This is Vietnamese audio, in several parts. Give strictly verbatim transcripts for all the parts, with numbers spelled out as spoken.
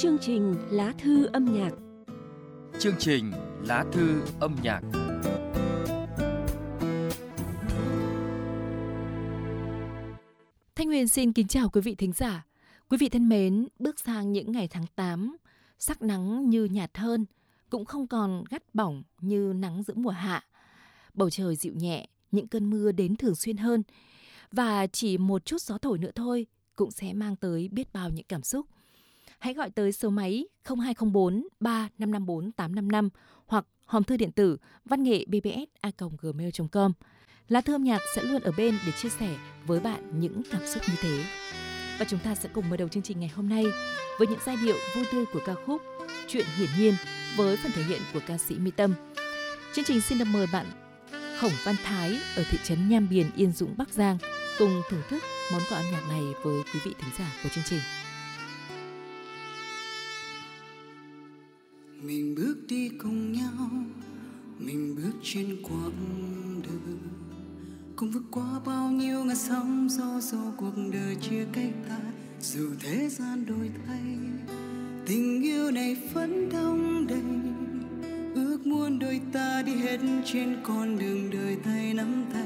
Chương trình Lá thư âm nhạc. Chương trình Lá thư âm nhạc. Thanh Huyền xin kính chào quý vị thính giả. Quý vị thân mến, bước sang những ngày tháng tám, sắc nắng như nhạt hơn, cũng không còn gắt bỏng như nắng giữa mùa hạ. Bầu trời dịu nhẹ, những cơn mưa đến thường xuyên hơn. Và chỉ một chút gió thổi nữa thôi cũng sẽ mang tới biết bao những cảm xúc. Hãy gọi tới số máy không hai không bốn ba năm năm bốn tám năm năm hoặc hòm thư điện tử văn nghệ b b s a còng gmail chấm com. Lá thư âm nhạc sẽ luôn ở bên để chia sẻ với bạn những cảm xúc như thế. Và chúng ta sẽ cùng mở đầu chương trình ngày hôm nay với những giai điệu vui tươi của ca khúc Chuyện Hiển Nhiên với phần thể hiện của ca sĩ Mỹ Tâm. Chương trình xin được mời bạn Khổng Văn Thái ở thị trấn Nham Biển, Yên Dũng, Bắc Giang cùng thưởng thức món quà âm nhạc này với quý vị thính giả của chương trình. Mình bước đi cùng nhau, mình bước trên quãng đường, cùng vượt qua bao nhiêu ngàn sóng gió gió cuộc đời chia cách ta. Dù thế gian đổi thay, tình yêu này vẫn đong đầy, ước muốn đôi ta đi hết trên con đường đời tay nắm tay.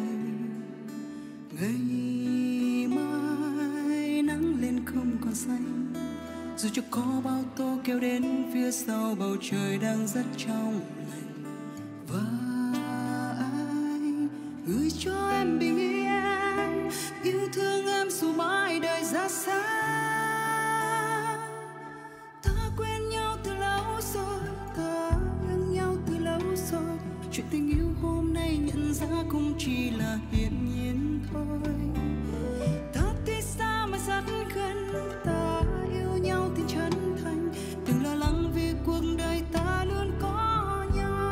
Ngày mai nắng lên không còn xanh, dù cho có bao tố kéo đến phía sau, bầu trời đang rất trong lành. Và anh gửi cho em bình yên, yêu thương em dù mãi đời ra xa. Ta quen nhau từ lâu rồi, ta yêu nhau từ lâu rồi, chuyện tình yêu hôm nay nhận ra cũng chỉ là hiển nhiên thôi. Ta tuy xa mà rất gần, ta yêu nhau thì chân thành, đừng lo lắng vì cuộc đời ta luôn có nhau.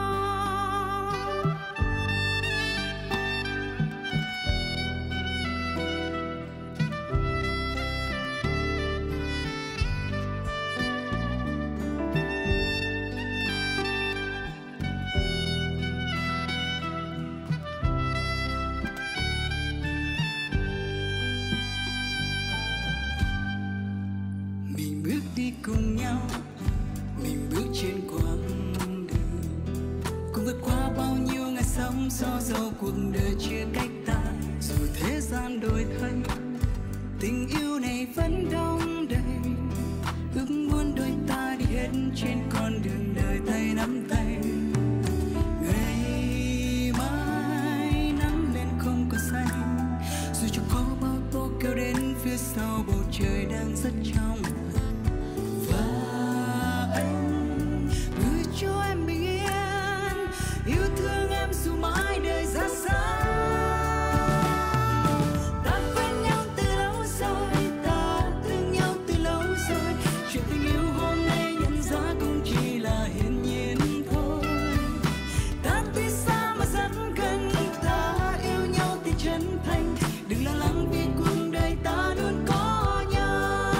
Mình bước đi cùng nhau, mình bước trên quãng đường, cùng vượt qua bao nhiêu ngày sóng gió dầu cuộc đời chia cách ta. Dù thế gian đổi thay, tình yêu này vẫn đong đầy, ước muốn đôi ta đi hết trên con đường đời tay nắm tay. Ngày mai nắng lên không còn xanh, dù cho có bao tố kéo đến phía sau, bầu trời đang rất trong. Và anh gửi cho em bình yên, yêu thương em dù mãi đời ra xa. Ta quen nhau từ lâu rồi, ta thương nhau từ lâu rồi, chuyện tình yêu hôm nay nhận ra cũng chỉ là hiển nhiên thôi. Ta tuy xa mà rất gần, ta yêu nhau thì chân thành, đừng lo lắng vì cuộc đời ta luôn có nhau.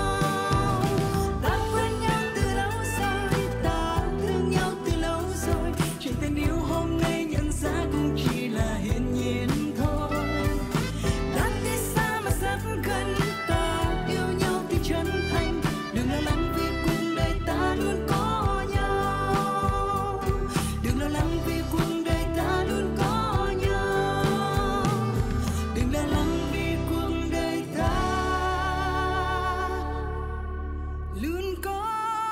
Ta quen nhau từ lâu rồi, ta thương nhau từ lâu rồi, chuyện tình yêu hôm nay nhận ra cũng chỉ là hiển nhiên thôi. Ta tuy xa mà rất gần, ta yêu nhau thì chân thành, đừng lo lắng vì cuộc đời ta luôn có nhau. Đừng lo lắng vì cuộc đời ta luôn có nhau. Đừng lo lắng vì cuộc đời ta luôn có nhau.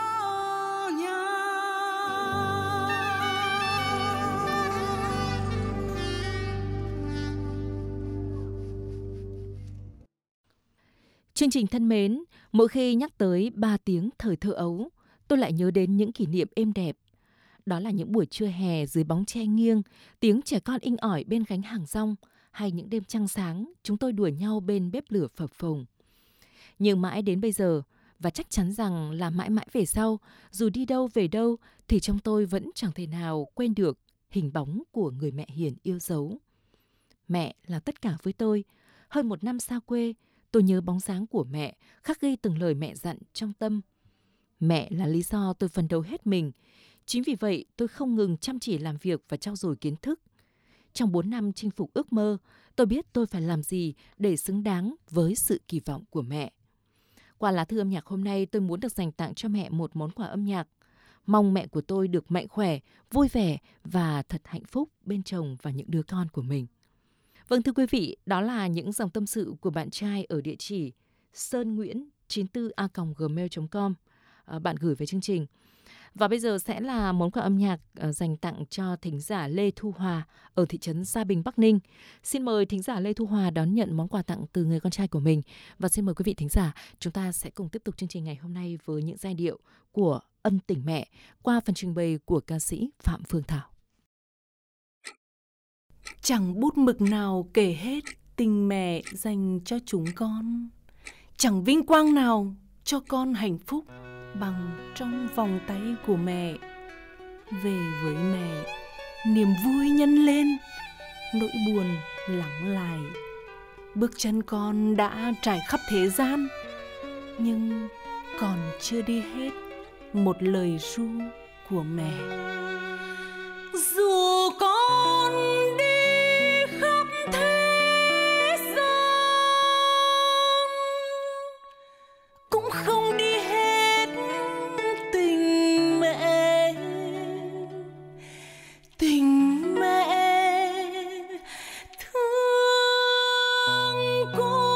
Chương trình thân mến, mỗi khi nhắc tới ba tiếng thời thơ ấu, tôi lại nhớ đến những kỷ niệm êm đẹp. Đó là những buổi trưa hè dưới bóng tre nghiêng, tiếng trẻ con inh ỏi bên gánh hàng rong, hay những đêm trăng sáng chúng tôi đùa nhau bên bếp lửa phập phồng. Nhưng mãi đến bây giờ, và chắc chắn rằng là mãi mãi về sau, dù đi đâu về đâu thì trong tôi vẫn chẳng thể nào quên được hình bóng của người mẹ hiền yêu dấu. Mẹ là tất cả với tôi. Hơn một năm xa quê, tôi nhớ bóng dáng của mẹ, khắc ghi từng lời mẹ dặn trong tâm. Mẹ là lý do tôi phấn đấu hết mình. Chính vì vậy, tôi không ngừng chăm chỉ làm việc và trau dồi kiến thức. Trong bốn năm chinh phục ước mơ, tôi biết tôi phải làm gì để xứng đáng với sự kỳ vọng của mẹ. Qua lá thư âm nhạc hôm nay, tôi muốn được dành tặng cho mẹ một món quà âm nhạc. Mong mẹ của tôi được mạnh khỏe, vui vẻ và thật hạnh phúc bên chồng và những đứa con của mình. Vâng thưa quý vị, đó là những dòng tâm sự của bạn trai ở địa chỉ sơn nguyễn chín tư a còng gmail chấm com bạn gửi về chương trình. Và bây giờ sẽ là món quà âm nhạc dành tặng cho thính giả Lê Thu Hòa ở thị trấn Sa Bình, Bắc Ninh. Xin mời thính giả Lê Thu Hòa đón nhận món quà tặng từ người con trai của mình. Và xin mời quý vị thính giả, chúng ta sẽ cùng tiếp tục chương trình ngày hôm nay với những giai điệu của Ân Tình Mẹ qua phần trình bày của ca sĩ Phạm Phương Thảo. Chẳng bút mực nào kể hết tình mẹ dành cho chúng con, chẳng vinh quang nào cho con hạnh phúc bằng trong vòng tay của mẹ. Về với mẹ, niềm vui nhân lên, nỗi buồn lắng lại. Bước chân con đã trải khắp thế gian, nhưng còn chưa đi hết một lời ru của mẹ. Dù con đi khắp thế gian, cũng không đi hết tình mẹ. Tình mẹ thương con.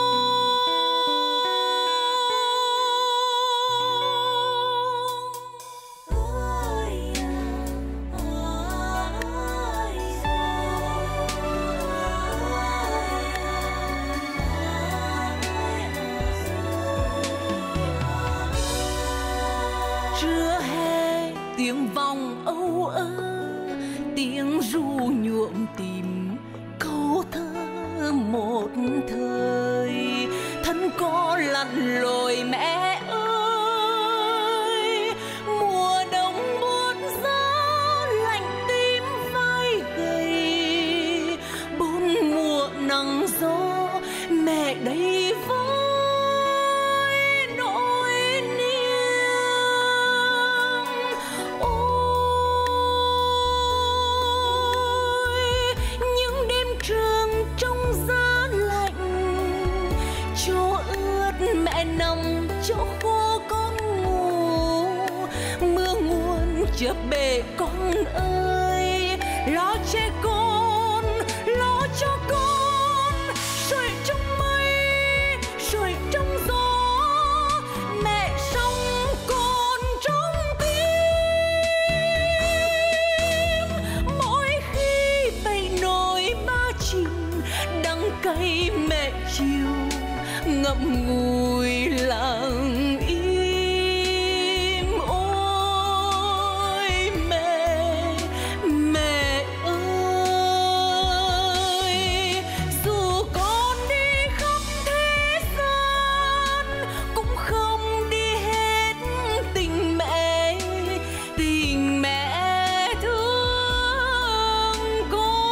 Trưa hè tiếng vòng âu ơ, tiếng ru nhuộm tìm câu thơ một thời. Thân có lặn lội mẹ ơi, mùa đông buốt giá lạnh tím vai gầy. Bốn mùa nắng gió mẹ đây với nỗi niềm. Ôi những đêm trường trong giá lạnh, chỗ ướt mẹ nằm, chỗ khô con ngủ. Mưa nguồn chợp bể con ơi, lo che con, lo cho con. Rồi trong mây, rồi trong gió, mẹ sống con trong tim. Mỗi khi bầy nổi ba chìm, đắng cay mẹ chiều ngậm ngùi lặng im. Ôi mẹ, mẹ ơi, dù con đi khắp thế gian, cũng không đi hết tình mẹ. Tình mẹ thương con.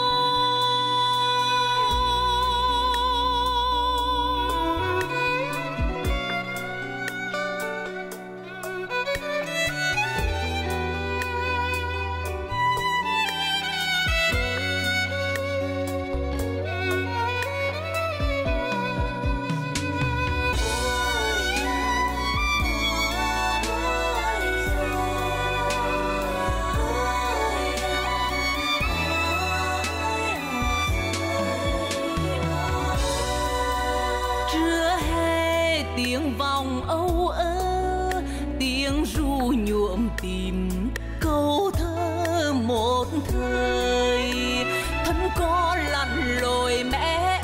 Trưa hè tiếng vòng âu ơ, tiếng ru nhuộm tìm câu thơ một thời. Thân có lặn lội mẹ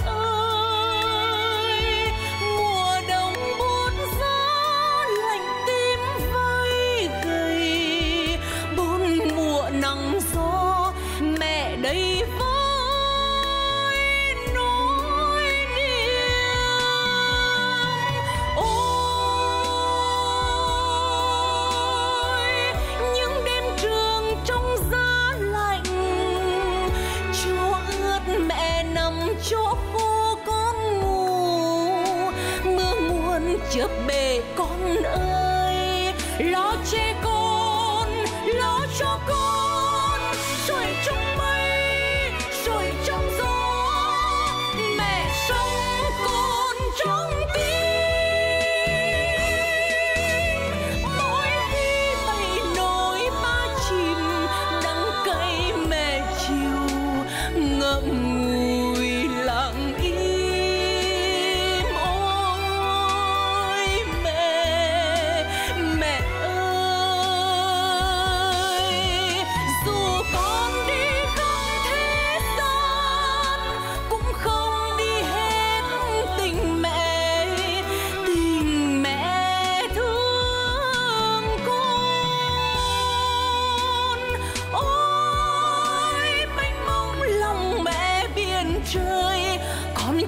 ơi, mùa đông buốt giá lạnh tím vai gầy. Bốn mùa nắng gió mẹ đây với nỗi niềm. Ôi những đêm trường trong giá lạnh, chỗ ướt mẹ nằm, chỗ khô con ngủ. Mưa nguồn chợp bể con ơi, lo che con, lo cho con. Rồi trong mây, rồi trong gió, mẹ sống con trong tim.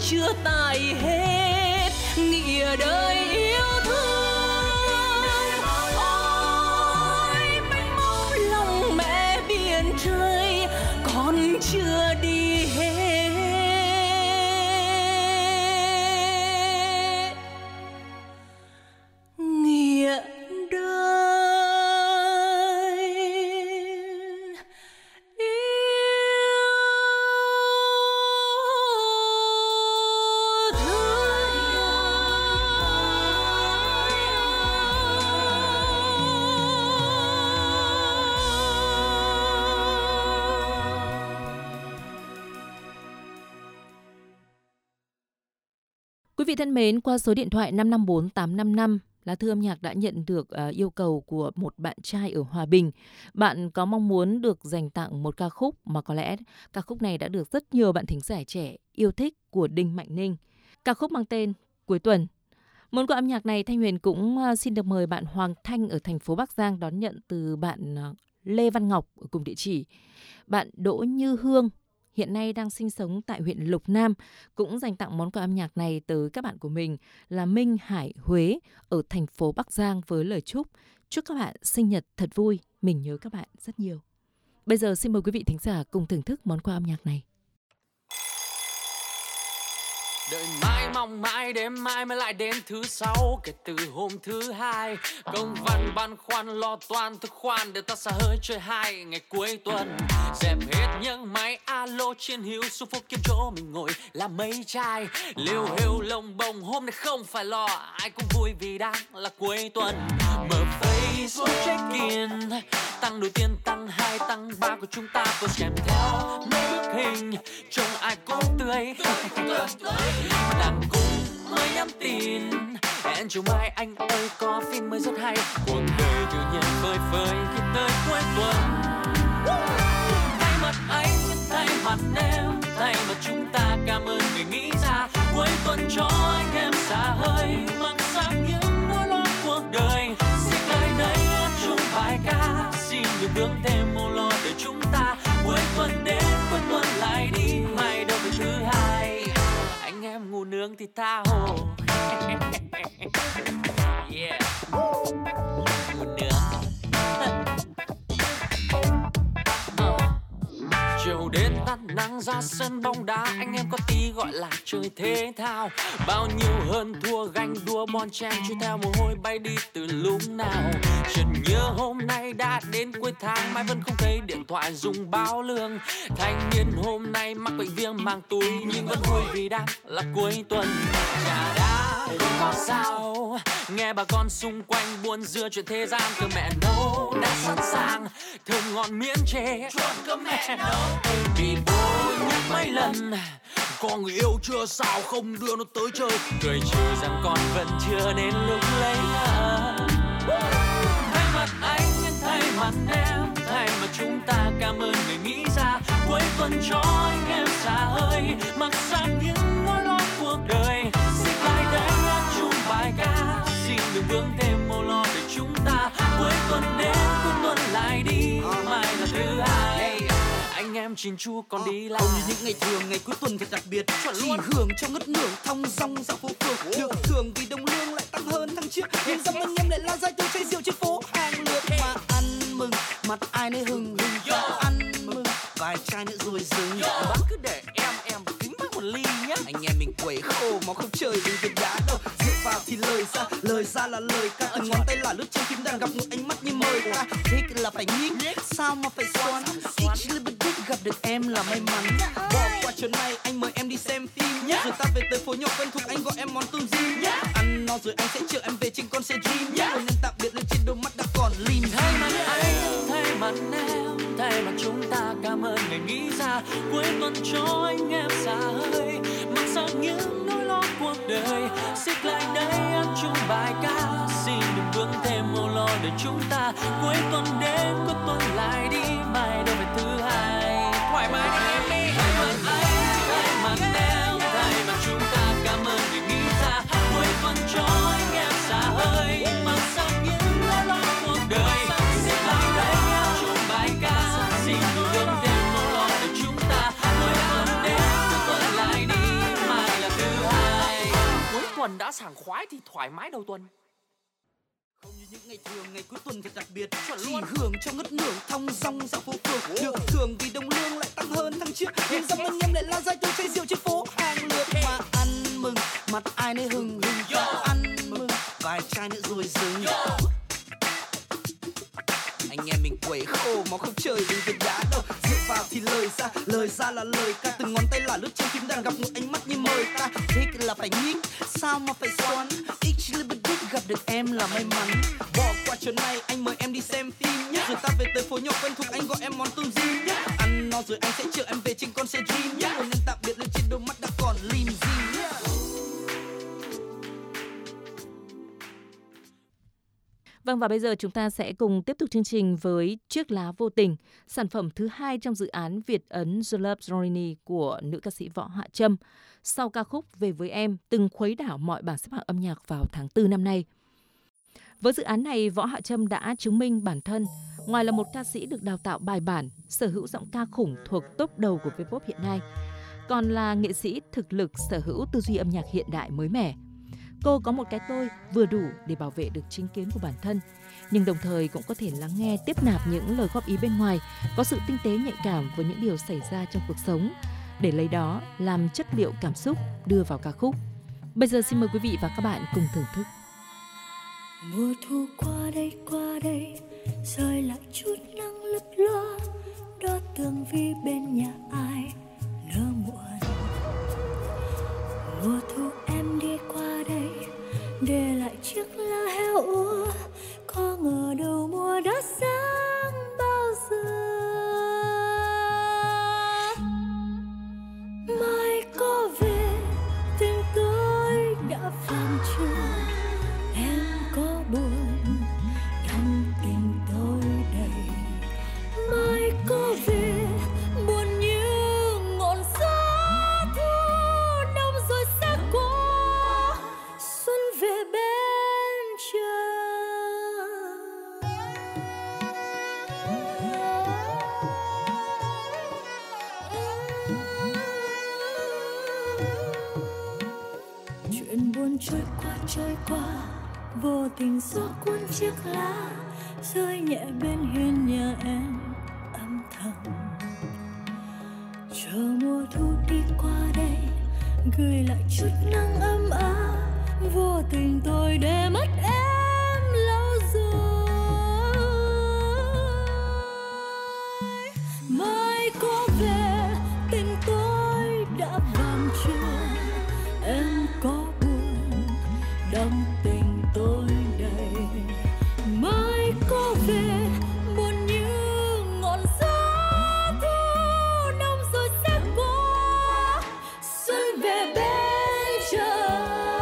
chưa tải hết nghĩa đời yêu thương. Ôi mênh mông lòng mẹ biển trời còn chưa đi hết nghĩa đời. Quý vị thân mến, qua số điện thoại năm năm bốn tám năm năm, Lá Thư âm nhạc đã nhận được uh, yêu cầu của một bạn trai ở Hòa Bình. Bạn có mong muốn được dành tặng một ca khúc mà có lẽ ca khúc này đã được rất nhiều bạn thính giả trẻ yêu thích của Đinh Mạnh Ninh. Ca khúc mang tên Cuối Tuần. Món quà âm nhạc này Thanh Huyền cũng uh, xin được mời bạn Hoàng Thanh ở thành phố Bắc Giang đón nhận từ bạn uh, Lê Văn Ngọc ở cùng địa chỉ. Bạn Đỗ Như Hương hiện nay đang sinh sống tại huyện Lục Nam cũng dành tặng món quà âm nhạc này tới các bạn của mình là Minh Hải Huế ở thành phố Bắc Giang với lời chúc chúc các bạn sinh nhật thật vui, mình nhớ các bạn rất nhiều. Bây giờ xin mời quý vị thính giả cùng thưởng thức món quà âm nhạc này. Đợi mãi mong mãi đêm mai mới lại đến thứ sáu, kể từ hôm thứ hai công văn băn khoăn lo toan thức khoan để ta xả hơi chơi hai ngày cuối tuần. Dẹp hết những máy alo trên hiếu xuống phố kiếm chỗ mình ngồi làm mấy chai liêu hêu lông bông. Hôm nay không phải lo ai cũng vui vì đang là cuối tuần. Mở Facebook check in tăng đầu tiên tăng hai tăng ba của chúng ta vừa kèm theo mấy bức hình trông ai cũng tươi đang cùng mới nhắn tin hẹn chiều mai anh ơi có phim mới rất hay. Cuộc đời tự nhiên phơi phới khi tới cuối tuần. Thay mặt anh thay mặt em thay mặt chúng ta cảm ơn người nghĩ ra cuối tuần cho anh em xả hơi mang sang những nỗi lo cuộc đời. Xin lại đây chung bài ca xin đừng bước thêm một lo để chúng ta cuối tuần đến cuối tuần lại đi mai đâu về thứ hai. Anh em ngủ nướng thì tha hồ yeah ngủ nướng chiều đến tắt nắng ra sân bóng đá anh em có tí gọi là chơi thể thao. Bao nhiêu hơn thua ganh đua bon chen truy theo mồ hôi bay đi từ lúc nào. Chợt nhớ hôm nay đã đến cuối tháng mai vẫn không thấy điện thoại dùng báo lương. Thanh niên hôm nay mắc bệnh viêm màng túi nhưng vẫn vui vì đang là cuối tuần. Chả đã không có sao nghe bà con xung quanh buôn dưa chuyện thế gian từ mẹ nấu đã sẵn sàng thơm ngon miễn chê chuẩn cơm mẹ nấu. Vì bố nhắc mấy lần có người yêu chưa sao không đưa nó tới chơi cười trừ rằng con vẫn chưa đến lúc lấy lỡ. Thay mặt anh thay mặt em thay mặt chúng ta cảm ơn người nghĩ ra cuối tuần cho anh em xả hơi mặc sang những nỗi lo cuộc đời. Xin lại đây chung bài ca xin đừng vướng thêm màu lo để chúng ta cuối tuần đến cuối tuần lại đi mai là thứ hai. Anh em chín chu còn đi làm không như những ngày thường ngày cuối tuần thật đặc biệt chỉ hưởng cho ngất ngưởng thong dong dạo phố phường được thưởng vì đồng lương lại tăng hơn tháng trước nhưng dòng anh em lại lao dai từ chai rượu trên phố hàng lượt mà ăn mừng mặt ai nấy hừng hừng và ăn mừng vài chai nữa rồi dừng bác cứ để em em kính bác một ly nhé. Anh em mình quẩy khô mà không chơi vì việc đá đâu rượu vào thì lời ra lời ra là lời ca từng ngón tay là lướt trên phím đàn gặp một ánh mắt như mời ta thích là phải nhích sao mà phải xoắn each little bit gặp được em là may mắn. Bỏ qua chiều nay anh mời em đi xem phim nhé. Rồi ta về tới phố nhỏ quen thuộc anh gọi em món tôm rim nhé. Ăn no rồi anh sẽ chở em về trên con xe dream nhé. Rồi nên tạm biệt lên trên đôi mắt đã còn lim. Thay mặt anh, thay mặt em, thay mặt chúng ta cảm ơn người nghĩ ra cuối tuần cho anh em xả hơi mang sang những nỗi lo cuộc đời. Xích lại đây ăn chung bài ca xin đừng vướng thêm màu lo để chúng ta cuối tuần đến cuối tuần lại đi mai đâu về thứ hai. Thoải mái đi em đi. Thay mặt anh, thay mặt em, thay mặt chúng ta cảm ơn người nghĩ ra cuối tuần cho anh em xả hơi mang sang những nỗi lo cuộc đời. Xích lại đây ăn chung bài ca xin đừng vướng thêm màu lo để chúng ta cuối tuần đến cuối tuần lại đi mai là thứ tuần đã sảng khoái thì thoải mái đầu tuần. Không như những ngày thường, ngày cuối tuần thật đặc biệt, Chuẩn chỉ luôn. hưởng cho ngất ngưởng thong dong dạo phố phường, được thưởng vì đồng lương lại tăng hơn tháng trước, nhưng dòng anh em lại lao dai từ chai rượu trên phố hàng lượt mà ăn mừng, mặt ai nấy hừng hừng và ăn mừng, vài chai nữa rồi dừng. Anh em mình quẩy khô mà không chơi vì việc đá đâu, dựa vào thì lời ra, lời ra là lời ca, từng ngón tay là lướt trên phím đàn, gặp một ánh mắt như mời ta, thích là phải nhích, sao mà phải xoắn, ít little bit thích gặp được em là may mắn. Bỏ qua chiều nay anh mời em đi xem phim nhé, rồi ta về tới phố nhỏ quen thuộc, anh gọi em món tôm rim nhé, ăn no rồi anh sẽ chở em về trên con xe dream nhé, một nhân tạm biệt lên trên đôi mắt đã còn lim dim nhé. Vâng, và bây giờ chúng ta sẽ cùng tiếp tục chương trình với Chiếc lá vô tình, sản phẩm thứ hai trong dự án Việt Ấn The Love Journey của nữ ca sĩ Võ Hạ Trâm, sau ca khúc Về với em từng khuấy đảo mọi bảng xếp hạng âm nhạc vào tháng tư năm nay. Với dự án này, Võ Hạ Trâm đã chứng minh bản thân, ngoài là một ca sĩ được đào tạo bài bản, sở hữu giọng ca khủng thuộc top đầu của V-pop hiện nay, còn là nghệ sĩ thực lực sở hữu tư duy âm nhạc hiện đại mới mẻ. Cô có một cái tôi vừa đủ để bảo vệ được chính kiến của bản thân, nhưng đồng thời cũng có thể lắng nghe, tiếp nạp những lời góp ý bên ngoài, có sự tinh tế nhạy cảm với những điều xảy ra trong cuộc sống, để lấy đó làm chất liệu cảm xúc đưa vào ca khúc. Bây giờ xin mời quý vị và các bạn cùng thưởng thức. Mùa thu qua đây qua đây, rơi lại chút nắng lấp loa, đó tường vi bên nhà ai nỡ muộn. Mùa thu em đi qua đây, để lại chiếc lá heo úa, có ngờ đâu mùa đã sáng bao giờ. Mai có về tình tôi đã phàn chưa, em có buồn trong tình tôi đầy. Mai có về buồn như ngọn gió thu, đông rồi sẽ qua, xuân về bên trời. Chuyện buồn trôi qua trôi qua, vô tình gió cuốn chiếc lá, rơi nhẹ bên hiên nhà em âm thầm. Chờ mùa thu đi qua đây, gửi lại chút nắng ấm áp, vô tình tôi để mất em lâu rồi. Mai có về tình tôi đã vàng chưa, em có buồn đong tình tôi đầy. Mai có về buồn như ngọn gió thu, đông rồi sẽ qua, xuân về bên trời.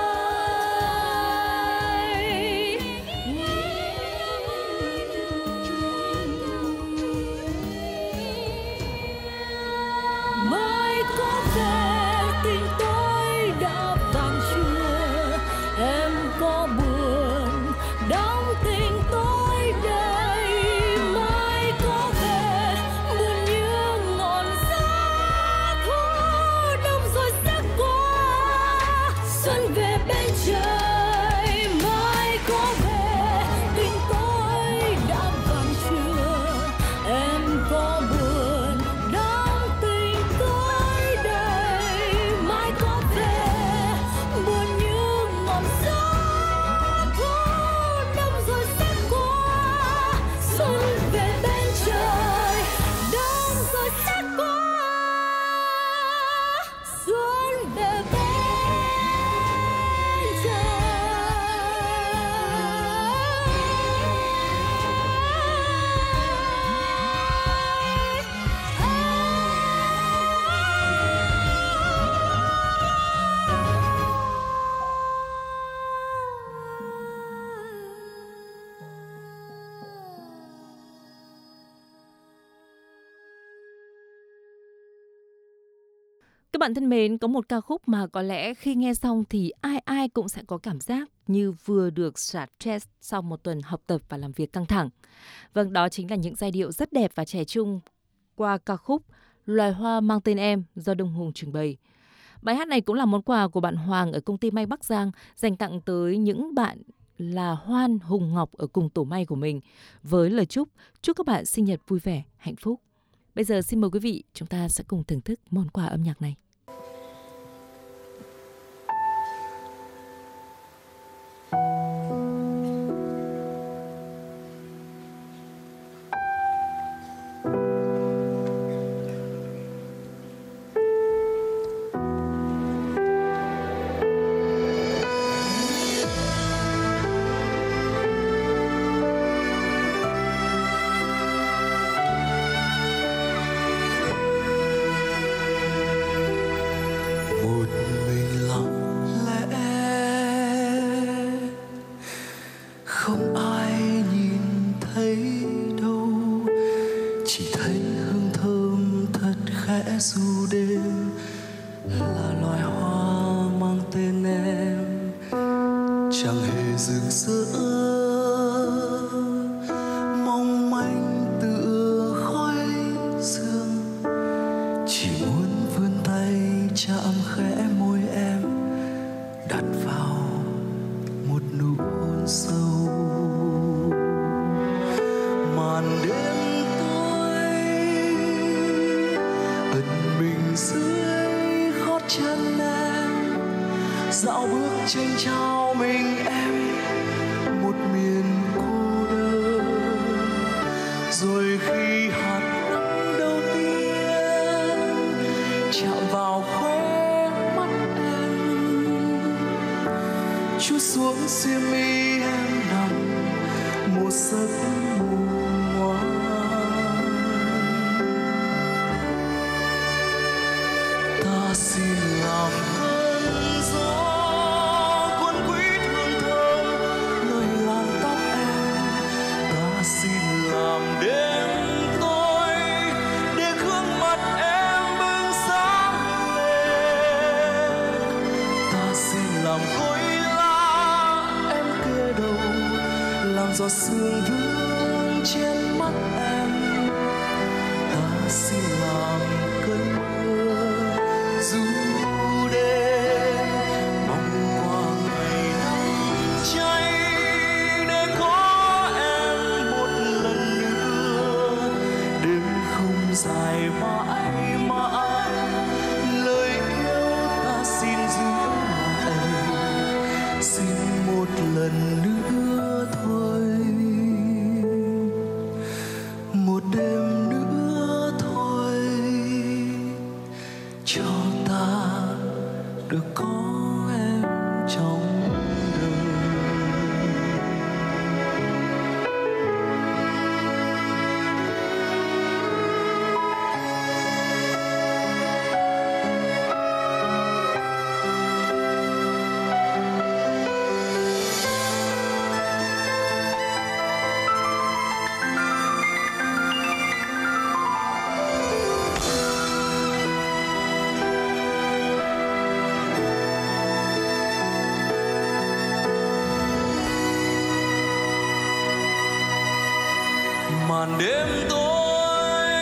Mai có về tình tôi đã vàng chưa, em có buồn đong tình tôi đầy. Mai có về buồn như ngọn gió thu, đông rồi sẽ qua, xuân về bên trời. Mai có về tình tôi đã vàng chưa, em có buồn đong tình tôi đầy. Mai có về buồn như ngọn gió thu, đông rồi sẽ qua, xuân về bên trời. Đông rồi sẽ qua, xuân về bên Các bạn thân mến, có một ca khúc mà có lẽ khi nghe xong thì ai ai cũng sẽ có cảm giác như vừa được xả stress sau một tuần học tập và làm việc căng thẳng. Vâng, đó chính là những giai điệu rất đẹp và trẻ trung qua ca khúc Loài hoa mang tên em do Đông Hùng trình bày. Bài hát này cũng là món quà của bạn Hoàng ở công ty may Bắc Giang dành tặng tới những bạn là Hoan, Hùng, Ngọc ở cùng tổ may của mình với lời chúc chúc các bạn sinh nhật vui vẻ, hạnh phúc. Bây giờ xin mời quý vị chúng ta sẽ cùng thưởng thức món quà âm nhạc này. Dù đêm là loài hoa mang tên em, chẳng hề rực rỡ mong manh tựa khói sương, chỉ muốn vươn tay chạm khẽ môi em, đặt vào một nụ hôn sâu. Màn đêm dưới gót chân em, dạo bước trên trao mình em một miền cô đơn. Rồi khi hạt nắng đầu tiên chạm vào khóe mắt em, chút xuống xiêm mi em nằm một giấc ngủ ngoan. Xin làm cơn gió cuốn quýt hương thơm nơi làn tóc em. Ta xin làm đêm tối để gương mặt em bừng sáng lên. Ta xin làm gối lá em kê đầu, làm giọt sương vương trên mắt em. Ta xin làm cơn dù đêm mong qua ngày nắng cháy để có em một lần nữa. Đêm không dài mãi mãi, lời yêu ta xin giữ lại, xin một lần nữa thôi, một đêm nữa thôi cho ta được có em trong đời. Màn đêm tối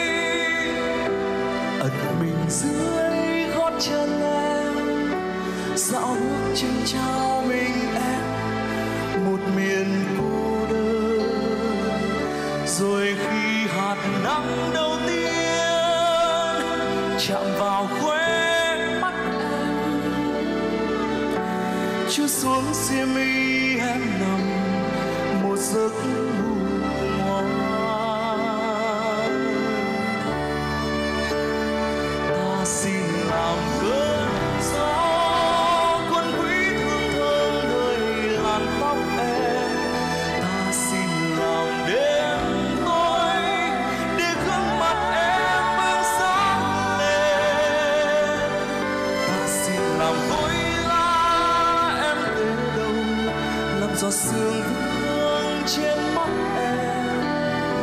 ẩn mình dưới gót chân em, dạo bước trên trao mình em một miền cô đơn. Rồi khi hạt nắng đầu tiên chạm vào khóe mắt em, chút xuống xiêm mi em nằm một giấc ngủ. Xin làm cơn gió cuốn quýt hương thơm nơi làn tóc em. Ta xin làm đêm tối để gương mặt em bừng sáng lên. Ta xin làm gối lá em kê đầu, làm giọt sương vương trên mắt em.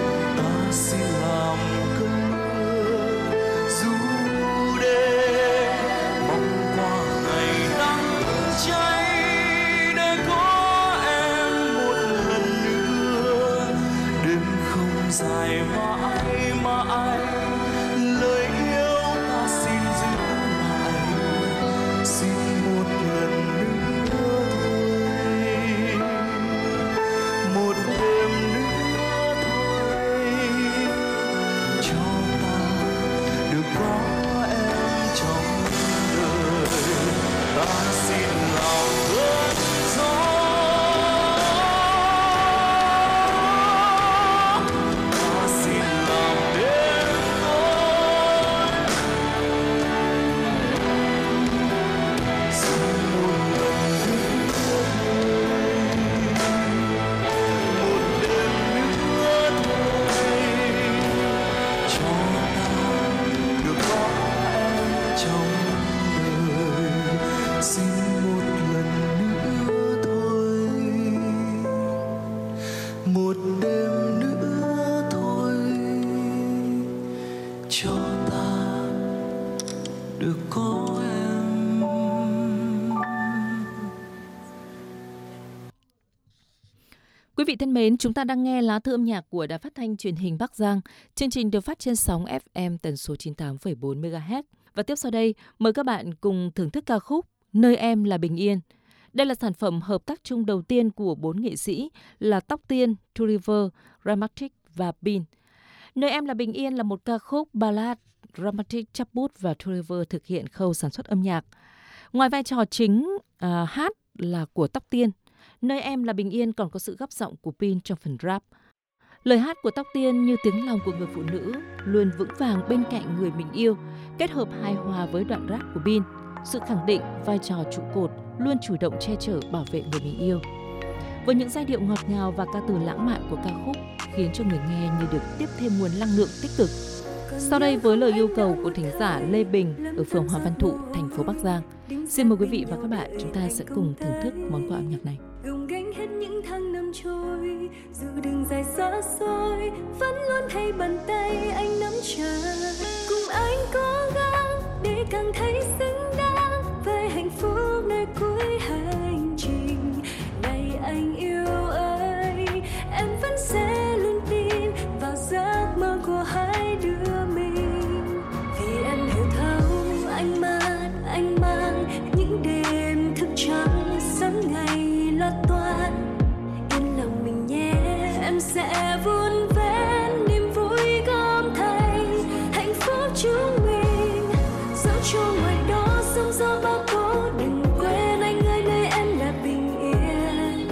Quý vị thân mến, chúng ta đang nghe Lá Thư âm nhạc của Đài Phát thanh Truyền hình Bắc Giang. Chương trình được phát trên sóng ép em tần số chín mươi tám phẩy bốn mê ga héc. Và tiếp sau đây, mời các bạn cùng thưởng thức ca khúc Nơi Em Là Bình Yên. Đây là sản phẩm hợp tác chung đầu tiên của bốn nghệ sĩ là Tóc Tiên, Two River, Ramatic và Bin. Nơi Em Là Bình Yên là một ca khúc ballad, Ramatic, Chaput và Two River thực hiện khâu sản xuất âm nhạc. Ngoài vai trò chính uh, hát là của Tóc Tiên, Nơi Em Là Bình Yên còn có sự góp giọng của Bin trong phần rap. Lời hát của Tóc Tiên như tiếng lòng của người phụ nữ luôn vững vàng bên cạnh người mình yêu, kết hợp hài hòa với đoạn rap của Bin, sự khẳng định vai trò trụ cột luôn chủ động che chở bảo vệ người mình yêu. Với những giai điệu ngọt ngào và ca từ lãng mạn của ca khúc khiến cho người nghe như được tiếp thêm nguồn năng lượng tích cực. Sau đây với lời yêu cầu của thính giả Lê Bình ở phường Hoàng Văn Thụ, thành phố Bắc Giang, xin mời quý vị và các bạn chúng ta sẽ cùng thưởng thức món quà âm nhạc này. Gồng gánh hết những tháng năm trôi, dù đường dài xa xôi, vẫn luôn thấy bàn tay anh nắm chặt. Cùng anh cố gắng để càng thấy xứng đáng với hạnh phúc nơi cuối hành trình. Này anh yêu ơi, em vẫn sẽ luôn tin vào giấc mơ của hai đứa mình. Vì em hiểu thấu anh mang, anh mang những đêm thức trắng sáng ngày lo toan. Yên lòng mình nhé, em sẽ vun vén niềm vui gom thành hạnh phúc chúng mình. Dẫu cho ngoài đó sóng gió bao tố, đừng quên anh ơi, nơi em là bình yên.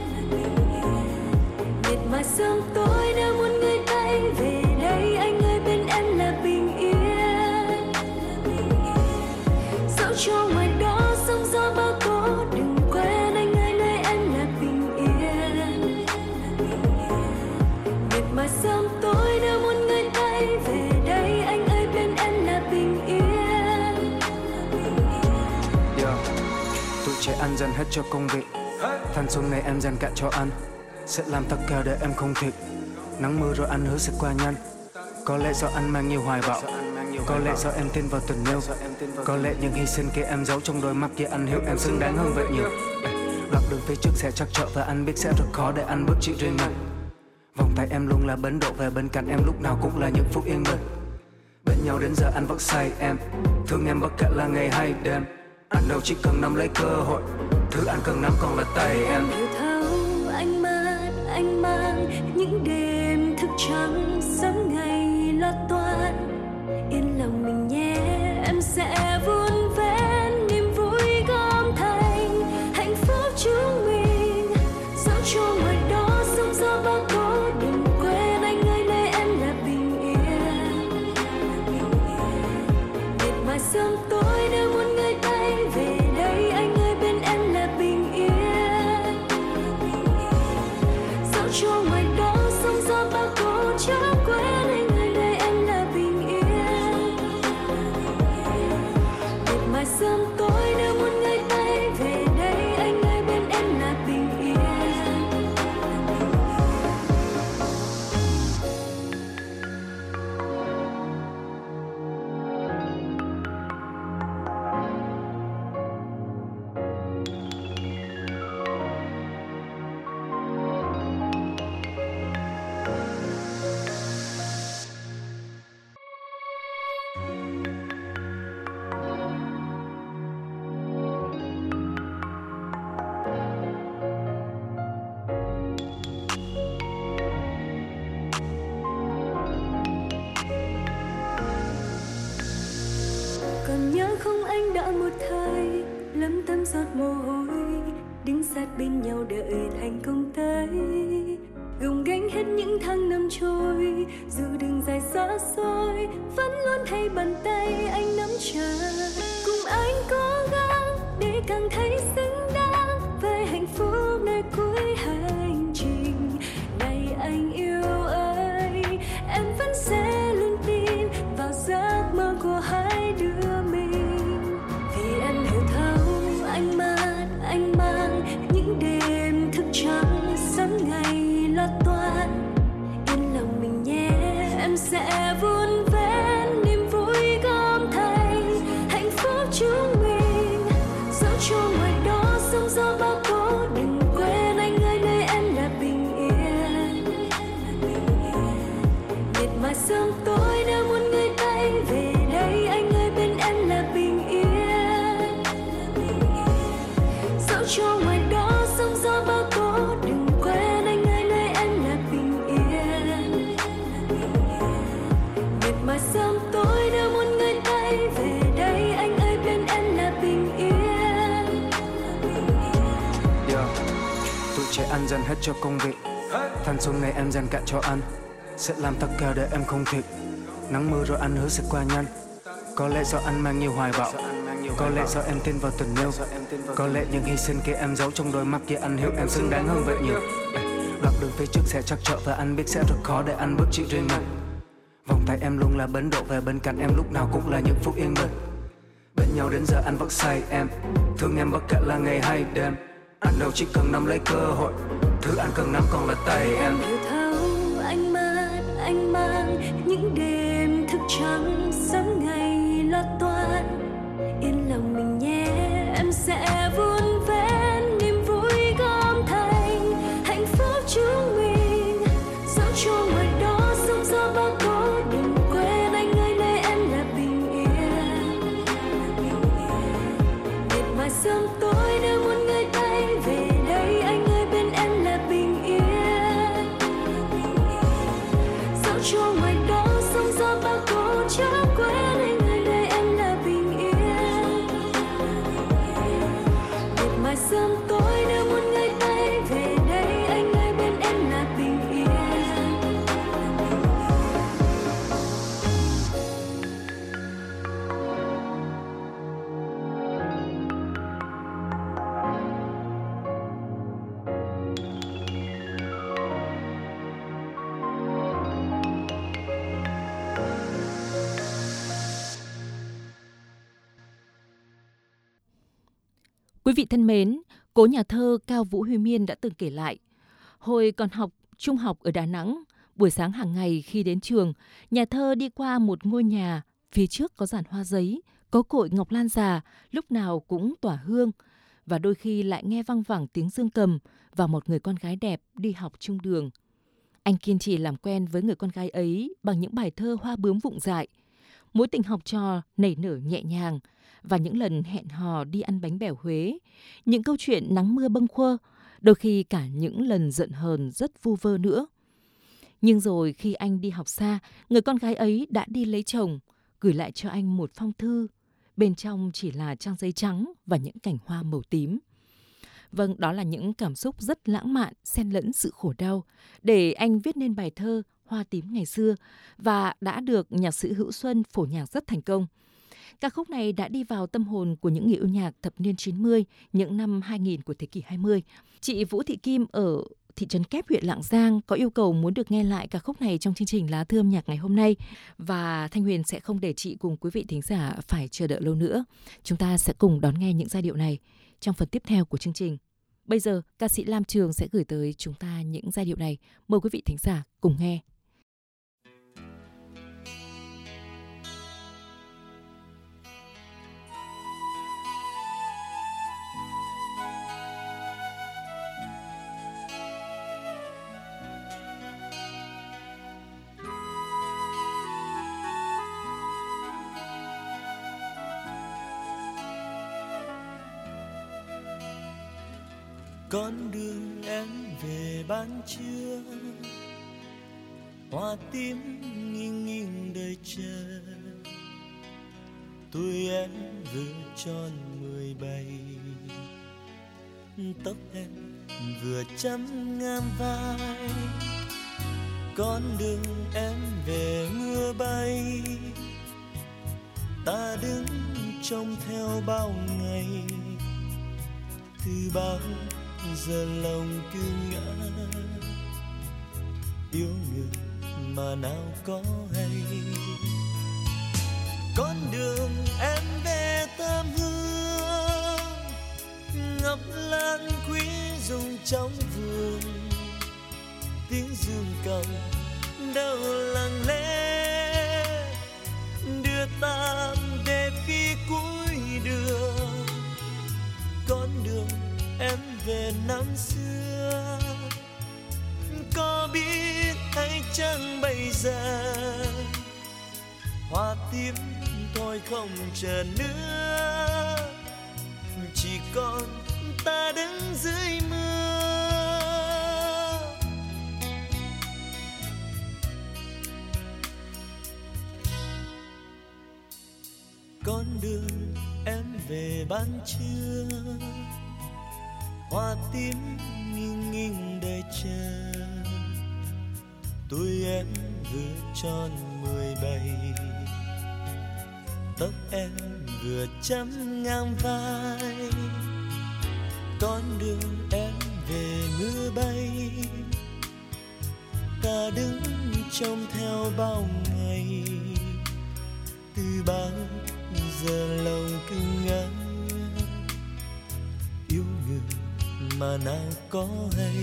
Miệt mài sớm tối đã muốn người tay về đây, anh ơi bên em là bình yên. Dẫu cho ngoài đó sóng gió bao tố, đừng quên anh ơi, nơi em là bình yên. Miệt mài sớm tối đã muốn người tay về đây, anh ơi bên em là bình yên. Yeah. Tụi trẻ ăn dần hết cho công việc, than xuân này em dành cả cho anh. Sẽ làm tất cả để em không thiệt. Nắng mưa rồi anh hứa sẽ qua nhanh. Có lẽ do anh mang nhiều hoài bão, có lẽ do em tin vào tình yêu, có lẽ những hy sinh kia em giấu trong đôi mắt kia anh hiểu em xứng đáng hơn vậy nhiều. Đoạn đường phía trước sẽ trắc trở và anh biết sẽ rất khó để anh bước chỉ riêng mình. Vòng tay em luôn là bến đỗ về bên cạnh em lúc nào cũng là những phút yên bình. Bên nhau đến giờ anh vẫn say em, thương em bất kể là ngày hay đêm. Anh đâu chỉ cần nắm lấy cơ hội, thứ anh cần nắm còn là tay em. Hiểu thấu anh mang, anh mang những đêm thức trắng sáng ngày lo toan. Yên lòng mình nhé, em sẽ vun vén niềm vui gom thành hạnh phúc chúng mình. Dẫu cho ngoài đó sóng gió bao tố, đừng quên anh ơi, nơi em là bình yên. Miệt mài sớm tối đã muốn người tay về đây, anh ơi bên em là bình yên. Dẫu cho ngoài đó sóng gió bao tố, chẳng quên anh ơi, nơi em là bình yên. Miệt mài sớm tối đã muốn người tay về đây, anh ơi bên em là bình yên. Còn nhớ không anh đã một thời lấm tấm giọt mồ hôi, đứng sát bên nhau đợi thành công tới. Gồng gánh hết những tháng năm trôi, dù đường dài xa xôi, vẫn luôn thấy bàn tay anh nắm chặt. Cùng anh cố gắng để càng thấy xứng đáng với hạnh phúc nơi cuối hành trình. Này anh yêu ơi, em vẫn sẽ luôn tin vào giấc mơ của hai đứa mình. Vì em hiểu thấu anh mang, anh mang những đêm thức trắng sáng ngày lo toan. Yên lòng mình nhé, em sẽ vun vén niềm vui gom thành hạnh phúc chúng mình. dẫu cho ngoài đó sóng gió bao tố, đừng quên anh ơi nơi em là bình yên. Miệt mài sớm tối đưa muôn người tay về đây, anh ơi bên em là bình yên. Yeah. Tụi trẻ ăn dần hết cho công việc, thanh xuân này em dành cả cho anh. Sẽ làm tất cả để em không thiệt. Nắng mưa rồi anh hứa sẽ qua nhanh. Có lẽ do anh mang nhiều hoài bão, có lẽ do em tin vào tình yêu, có lẽ những hy sinh kia em giấu trong đôi mắt kia anh hiểu em xứng đáng hơn vậy nhiều. Đoạn đường phía trước sẽ trắc trở và anh biết sẽ rất khó để anh bước chỉ riêng mình. Vòng tay em luôn là bến đỗ về bên cạnh em lúc nào cũng là những phút yên bình. Bên nhau đến giờ anh vẫn say em, thương em bất kể là ngày hay đêm. Anh đâu chỉ cần nắm lấy cơ hội, thứ anh cần nắm còn là tay em. Hiểu thấu anh mang, anh mang những đêm thức trắng sớm ngày lo toan. Yên lòng mình nhé, em sẽ vun vén niềm vui gom thành hạnh phúc chúng mình. Dẫu cho ngoài đó sóng gió bao tố, đừng quên anh ơi nơi em là bình yên. Miệt mài sớm tối đưa muôn người tay về đây, anh ơi bên em là bình yên. Dẫu cho ngoài đó sóng gió bao tố, chẳng quên anh ơi nơi em là bình yên. Miệt mài sớm tối đưa muôn người tay về đây, anh ơi bên em là bình yên. Quý vị thân mến, cố nhà thơ Cao Vũ Huy Miên đã từng kể lại, hồi còn học trung học ở Đà Nẵng, buổi sáng hàng ngày khi đến trường, nhà thơ đi qua một ngôi nhà, phía trước có giàn hoa giấy, có cội ngọc lan già, lúc nào cũng tỏa hương, và đôi khi lại nghe văng vẳng tiếng dương cầm và một người con gái đẹp đi học chung đường. Anh kiên trì làm quen với người con gái ấy bằng những bài thơ hoa bướm vụng dại, mối tình học trò nảy nở nhẹ nhàng, và những lần hẹn hò đi ăn bánh bèo Huế, những câu chuyện nắng mưa bâng quơ, đôi khi cả những lần giận hờn rất vu vơ nữa. Nhưng rồi khi anh đi học xa, người con gái ấy đã đi lấy chồng, gửi lại cho anh một phong thư. Bên trong chỉ là trang giấy trắng và những cành hoa màu tím. Vâng, đó là những cảm xúc rất lãng mạn, xen lẫn sự khổ đau, để anh viết nên bài thơ Hoa tím ngày xưa, và đã được nhạc sĩ Hữu Xuân phổ nhạc rất thành công. Ca khúc này đã đi vào tâm hồn của những người yêu nhạc thập niên chín mươi, những năm hai nghìn của thế kỷ hai mươi. Chị Vũ Thị Kim ở thị trấn Kép, huyện Lạng Giang có yêu cầu muốn được nghe lại ca khúc này trong chương trình Lá Thư Âm Nhạc ngày hôm nay. Và Thanh Huyền sẽ không để chị cùng quý vị thính giả phải chờ đợi lâu nữa. Chúng ta sẽ cùng đón nghe những giai điệu này trong phần tiếp theo của chương trình. Bây giờ, ca sĩ Lam Trường sẽ gửi tới chúng ta những giai điệu này. Mời quý vị thính giả cùng nghe. Con đường em về ban trưa, hoa tím nghiêng nghiêng đời chờ. Tuổi em vừa tròn mười bảy, tóc em vừa chấm ngam vai. Con đường em về mưa bay, ta đứng trông theo bao ngày. Từ bao giờ lòng cứ ngỡ yêu người mà nào có hay. Con đường em về thơm hương, ngọc lan quý dùng trong vườn. Tiếng dương cầm đâu lặng lẽ đưa ta về phía cuối đường. Con đường em về năm xưa, có biết hay chăng bây giờ hoa tím thôi không chờ nữa, chỉ còn ta con đường em về ban trưa, hoa tím nghiêng nghiêng đợi chờ. Tuổi em vừa tròn mười bảy, tóc em vừa chấm ngang vai. Con đường em về mưa bay, ta đứng trông theo bao ngày. Từ bao giờ lòng cứ ngỡ yêu người mà nào có hay.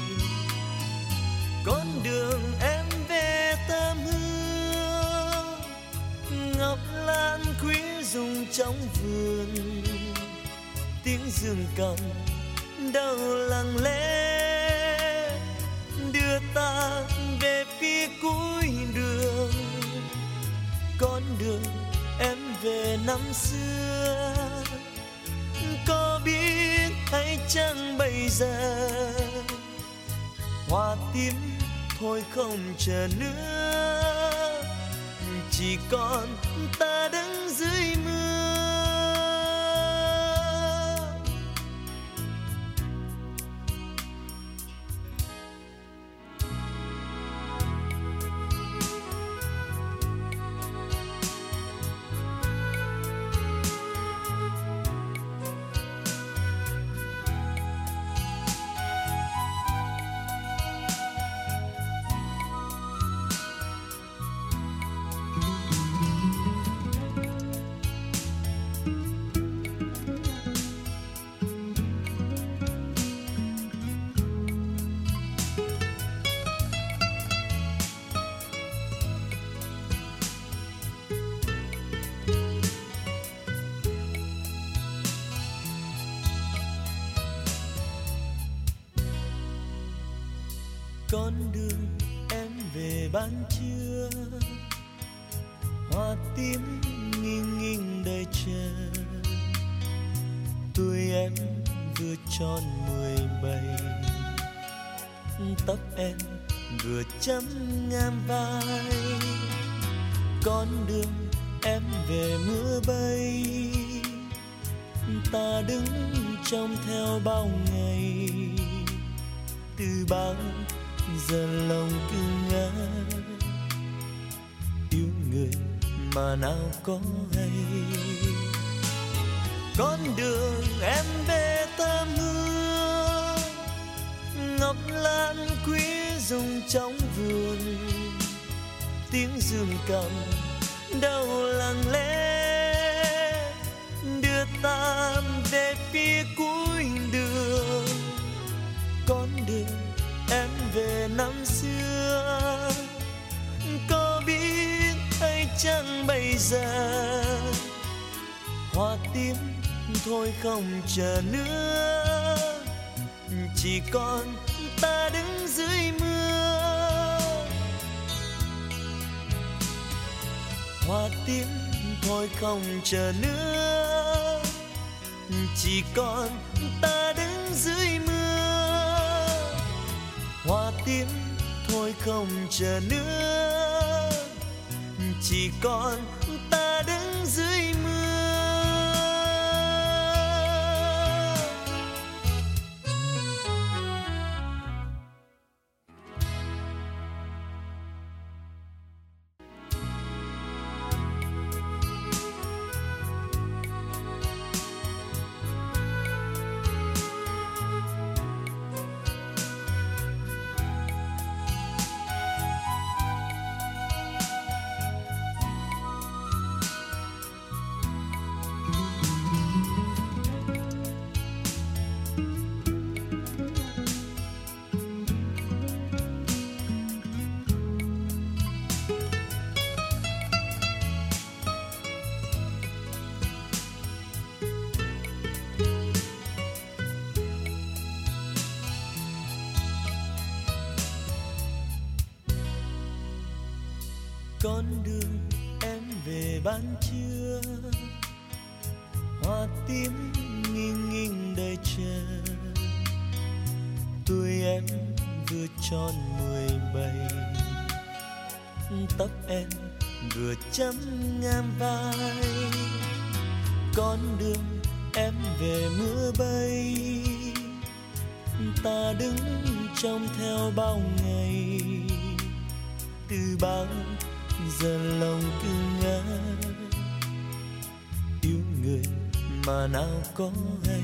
Con đường em về tầm hương, ngọc lan quý rụng trong vườn. Tiếng dương cầm đâu lặng lẽ đưa ta về phía cuối đường. Con đường em về năm xưa, có biết hay chăng bây giờ hoa tím thôi không chờ nữa, chỉ còn ta đứng dưới mưa. Con đường em về ban trưa, hoa tím nghiêng nghiêng đợi chờ. Tuổi em vừa tròn mười bảy, tóc em vừa chấm ngang vai. Con đường em về mưa bay, ta đứng trông theo bao ngày. Từ bao giờ lòng cứ ngỡ yêu người mà nào có hay. Con đường em về tầm hương, ngọc lan quý rụng trong vườn. Tiếng dương cầm đâu lặng lẽ đưa ta về phía cuối đường. Con đường em về năm xưa, có biết hay chăng bây giờ hoa tím thôi không chờ nữa, chỉ còn ta đứng dưới mưa. Hoa tím thôi không chờ nữa, chỉ còn ta đứng dưới mưa. Hoa tím thôi không chờ nữa, chỉ còn ta đứng dưới mưa. Con đường em về ban trưa, hoa tím nghiêng nghiêng đợi chờ. Tuổi em vừa tròn mười bảy, tóc em vừa chấm ngang vai. con đường em về mưa bay. Ta đứng trong theo bao ngày, từ bao giờ lòng cứ ngỡ yêu người mà nào có hay.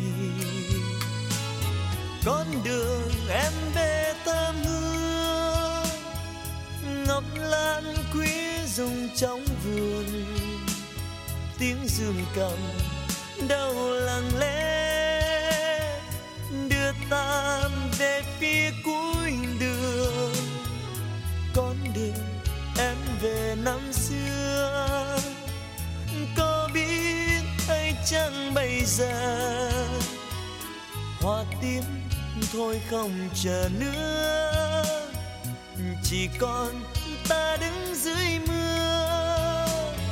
Con đường em về thơm hương, ngọc lan quý rụng trong vườn, tiếng dương cầm đâu lặng lẽ đưa ta về phía cuối đường. Con đường em về năm xưa, có biết hay chăng bây giờ hoa tím thôi không chờ nữa, chỉ còn ta đứng dưới mưa.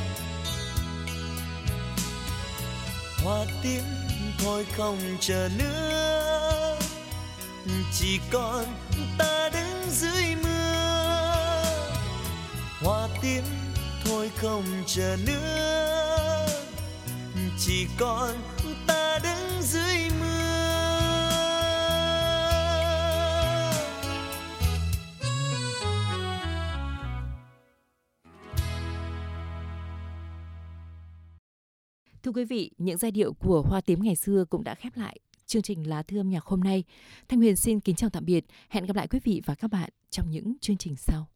Hoa tím thôi không chờ nữa, chỉ còn ta đứng dưới mưa. Hoa tím thôi không chờ nữa, chỉ còn ta đứng dưới mưa. Thưa quý vị, những giai điệu của Hoa tím ngày xưa cũng đã khép lại chương trình Lá thư âm nhạc hôm nay. Thanh Huyền xin kính chào tạm biệt. Hẹn gặp lại quý vị và các bạn trong những chương trình sau.